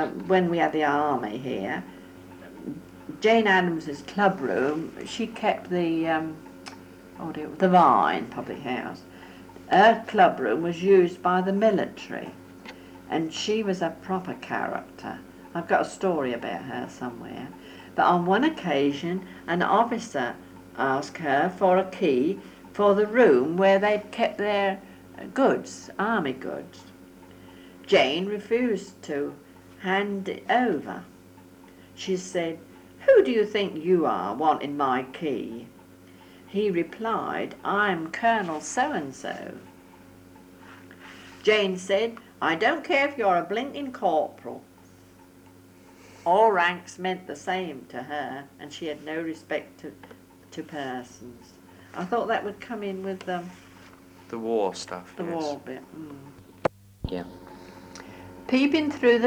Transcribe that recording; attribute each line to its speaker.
Speaker 1: when we had the army here, Jane Addams's club room, she kept the Vine public house. Her club room was used by the military, and she was a proper character. I've got a story about her somewhere. But on one occasion, an officer asked her for a key for the room where they'd kept their goods, army goods. Jane refused to hand it over. She said, "Who do you think you are, wanting my key?" He replied, "I'm Colonel so-and-so." Jane said, "I don't care if you're a blinking corporal." All ranks meant the same to her, and she had no respect to persons. I thought that would come in with
Speaker 2: the war stuff.
Speaker 1: The
Speaker 2: yes.
Speaker 1: war bit. Yeah. Peeping through the